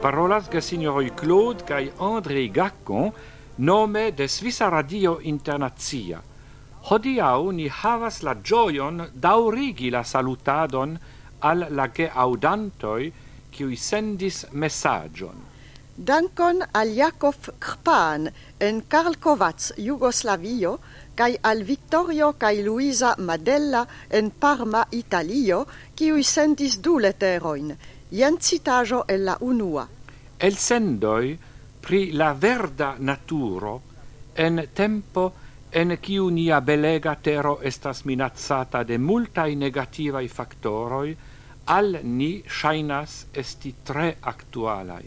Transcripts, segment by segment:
Parolas gesignoroi Claude kai André Gacon nome de Svisa Radio Internazia. Hodiau ni havas la gioion daurigi la salutadon al la geaudantoi qui sendis messagion. Dankon al Jakov Krpan en Karlovac, Jugoslavio, kai al Vittorio kai Luisa Madella en Parma, Italio, qui sendis 2 letteroin. Jen citajo el la unua. El sendoi pri la verda naturo en tempo en kiu nia belega tero estas minazzata de multaj negativaj faktoroj, al ni ŝajnas esti tre aktualaj.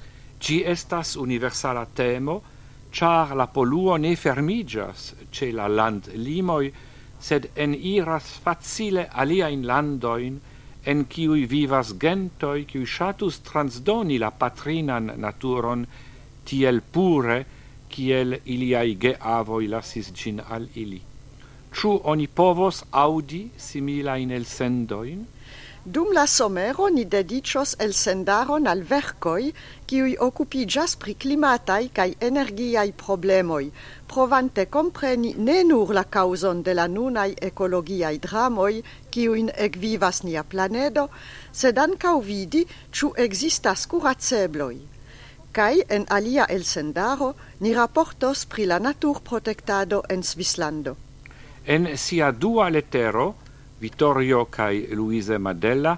Ĝi estas universala temo, ĉar la poluo ne fermiĝas ĉe la landlimoj, sed eniras facile aliajn landojn, en kiuj vivas gentoj, kiuj ŝatus transdoni la patrinan naturon tiel pure, kiel iliaj geavoj lasis ĝin al ili. Ĉu oni povos aŭdi similajn elsendojn? Dum la somero ni dedicos elsendaron al verkoj, kiuj okupiĝas pri klimataj kaj energiaj problemoj, provante kompreni ne nur la kaŭzon de la nunaj ekologiaj dramoj, kiujn ekvivas nia planedo, sed ankaŭ vidi, ĉu ekzistas kuracebloj. Kaj en alia elsendaro ni raportos pri la naturprotektado en Svislando. En sia dua lettero, Vittorio kai Luise Madella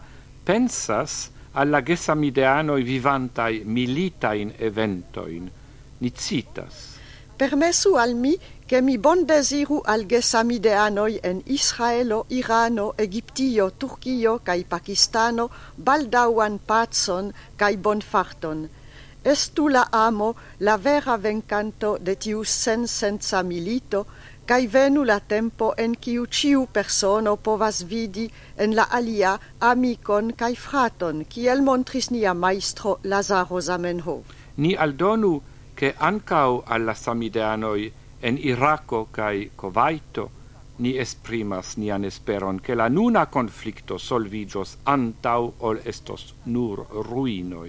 pensas alla gesamideanoi vivantai militain eventoin. Ni citas. Permesu al mi che mi bon desiru al gesamideanoi en Israelo, Irano, Egiptio, Turkio kai Pakistano baldauan pacon kai bonfarton. Estu la amo la vera vencanto de tiu senza milito, kai venu la tempo en kiu ciu persono povas vidi en la alia amicon kai fraton, kiel montris nia maestro Lazaro Zamenhof. Ni aldonu che ancau alla samideanoi en Irako kai Kuwaito ni esprimas nian esperon che la nuna conflicto solvigios antau ol estos nur ruinoi.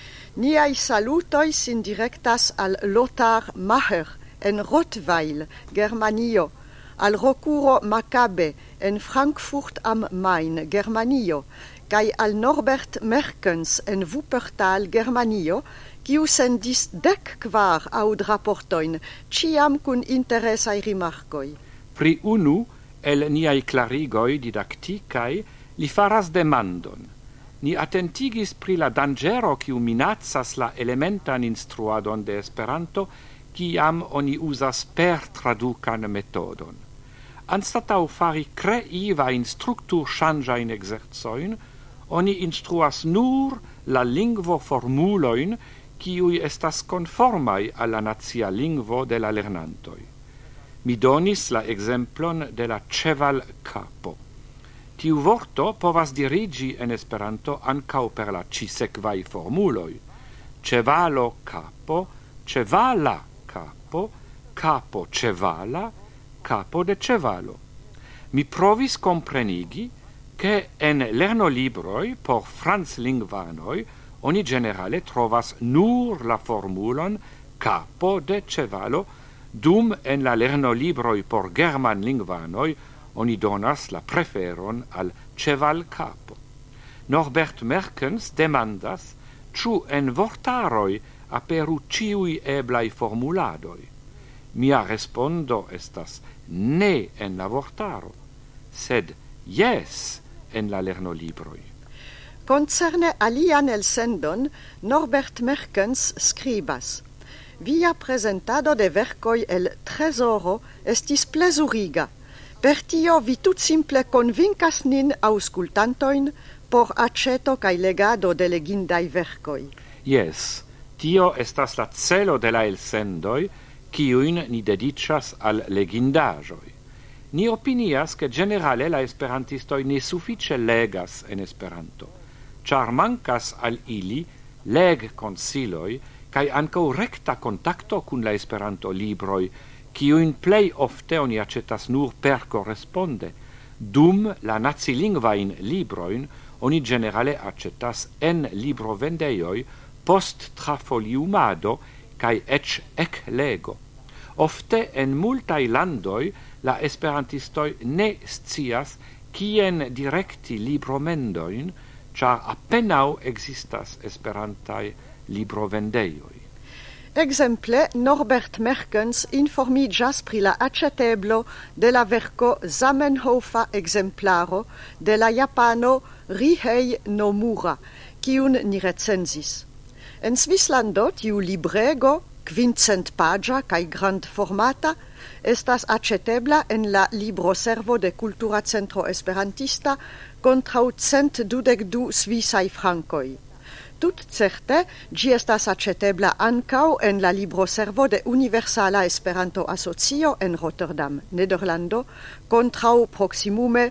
Niai salutoi sin directas al Lothar Maher en Rottweil, Germanio, al Rocuro Maccabe en Frankfurt am Main, Germanio, kai al Norbert Merkens en Wuppertal, Germanio, kiu sendis 14 audraportoin, ciam cun interesai rimarcoi. Pri unu el niai clarigoi didacticai li faras demandon. Ni attentigis pri la dangero kiu minaccas la elementan instruadon de Esperanto, kiam oni uzas per traducan metodon. Anstatau fari creiva in struktur changiain exerzoin, oni instruas nur la lingvo formuloin kiui estas conformai alla nacia lingvo de la lernantoi. Mi donis la exemplon de la ĉeval kapo. Tiu vorto povas dirigi en Esperanto ancau per la cisekvaj formuloj. Ĉevalo kapo, ĉevala capo, capo cevala, capo de cevalo. Mi provis comprenigi che en lernolibroi por franslingvanoi oni generale trovas nur la formulon capo de cevalo, dum en la lernolibroi por germanlingvanoi oni donas la preferon al ceval capo. Norbert Merkens demandas ĉu en vortaroi aperu ciui eblai formuladoi. Mia respondo estas ne en la vortaro, sed yes en la lernolibroi. Concerne alian elsendon, Norbert Merkens skribas: Via presentado de vercoi el Tresoro estis plezuriga. Per tio vi tut simple convincas nin auscultantoin por aceto kai legado de legindai vercoi. Yes, tio estas la celo de la elsendoi, kiuin ni dedicas al legindaĵoj. Ni opinias che generale la esperantistoi ne suffice legas en Esperanto, ĉar mankas al ili leg-konsiloj kaj ankaŭ rekta kontakto kun la Esperanto-libroj, kiujn plej ofte oni aĉetas nur per koresponde, dum la nacilingvajn librojn oni generale aĉetas en librovendejoj post trafoliumado cae ec lego. Ofte en multai landoi la esperantistoi ne scias cien directi libromendoin, char appenao existas esperantai librovendeioi. Exemple, Norbert Merkens informigas pri la aceteblo de la verco Zamenhofa exemplaro de la japano Rihei Nomura, kiun ni recensis. En Svislando tiu librego, 500 pagia kaj grand formata, estas acetebla en la libroservo de Kultura Centro Esperantista kontraŭ 122 svisaj frankoj. Tut certe, gi estas acetebla ancau en la libroservo de Universala Esperanto Asocio en Rotterdam, Nederlando, kontraŭ proximume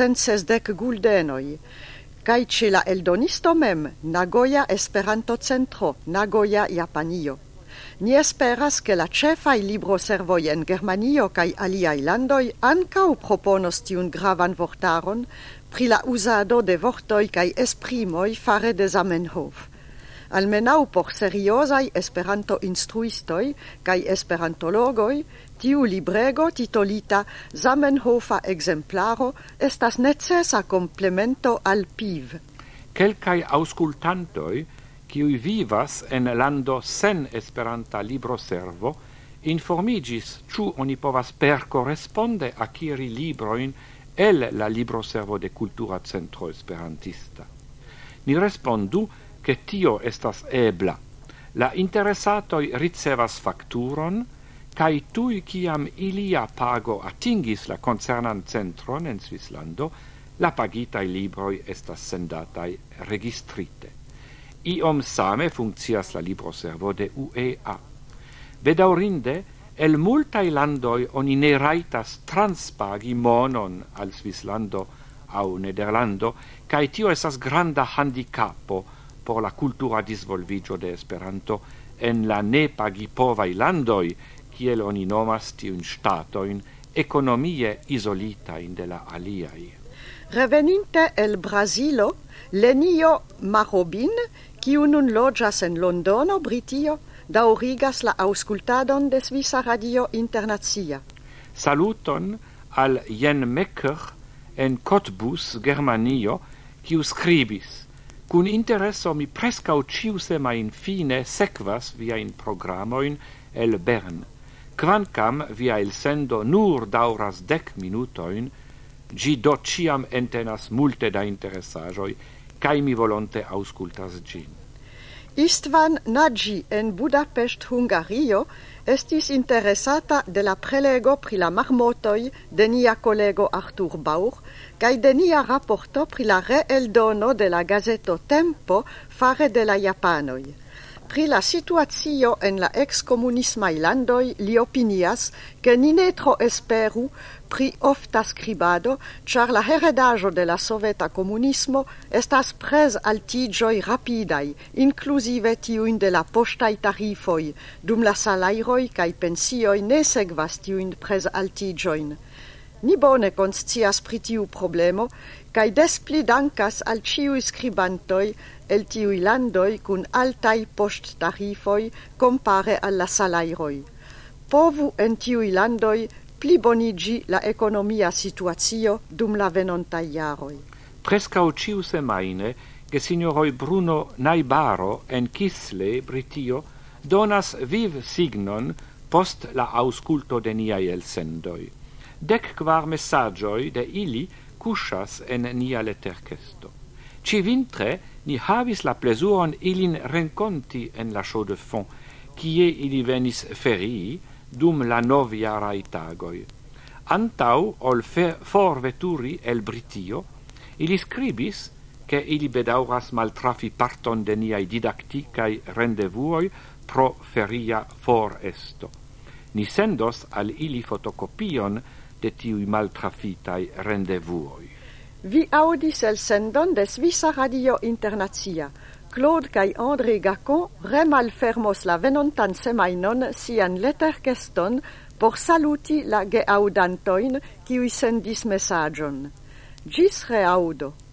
160 guldenoj. Kaj ĉe la eldonisto mem, Nagoya Esperanto Centro, Nagoya, Japanio. Ni esperas ke la ĉefaj libroservoj en Germanio kaj aliaj landoj ankaŭ proponos tiun gravan vortaron pri la uzado de vortoj kaj esprimoj fare de Zamenhof. Almenau por seriozaj Esperanto-instruistoj kaj esperantologoj, tiu librego titolita Zamenhofa exemplaro estas necesa komplemento al PIV. Kelkaj aŭskultantoj, kiuj vivas en lando sen Esperanta libroservo, informigis ĉu oni povas per koresponde akiri librojn el la libroservo de Kultura Centro Esperantista. Ni respondu che tio estas ebla. La interesatoi ricevas facturon, cae tui ciam ilia pago atingis la concernan centron en Svislando, la pagitai libroi estas sendatai registrite. Iom same funccias la libroservo de UEA. Bedaurinde, el multai landoi oni ne raitas transpagi monon al Svislando au Nederlando, cae tio esas granda handicapo por la cultura disvolvigio de Esperanto en la ne pagipovai landoi, kiel oni nomas tiun statoin economie isolitain de la aliai. Reveninte el Brasilo, Lenio Marobin, kiu nun loĝas en Londono, Britio, daŭrigas la aŭskultadon de Svisa Radio Internacia. Saluton al Jen Mecker en Cottbus, Germanio, kiu skribis: Cun intereso mi prescau ciusemain fine sekvas viain programoin el Bern. Quancam via el sendo nur dauras 10 minutoin, gi do ciam entenas multe da interessajoi, cae mi volonte auscultas gin. Istvan Nagy en Budapest, Hungario, estis interesata de la prelego pri la marmotoi de nia collego Arthur Bauer, kaj de nia rapporto pri la reeldono de la gazeto Tempo fare de la japanoj. Pri la situatio en la ex-comunismaj landoj li opinias ke ni ne tro esperu pri ofta skribado, ĉar la heredaĵo de la soveta komunismo estas prezaltiĝoj rapidaj, inkluzive tiujn de la poŝtaj tarifoj, dum la salajroj kaj pensioj ne sekvas tiujn prezaltiĝojn. Ni bone konscias pri tiu problemo, kaj des pli dankas al ĉiuj skribantoj el tiuj landoj kun altaj poŝttarifoj kompare al la salajroj. Povu en tiuj landoj plibonigi la ekonomia situacio dum la venontaj jaroj. Prescau ciusemaine, gesignoroi Bruno Naibaro en Kisle, Britio, donas viv signon post la ausculto de niai elsendoi. 14 messagioi de ili cusas en nia lettercesto. Ci vintre ni havis la plesuron ilin renconti en la show de fond, kie ili venis ferii dum la noviarai tagoi. Antau ol forveturi el Britio, ili scribis che ili bedauras maltrafi parton de niai didacticai rendevuoi pro feria for esto. Ni sendos al ili fotocopion de tiui maltrafitai rendevuoi. Vi audis el sendon de Svisa Radio Internacia. Claude kaj André Gacon remalfermos la venontan semajnon sian letterkeston por saluti la geaudantojn kiuj sendis mesaĝon. Ĝis reaŭdo.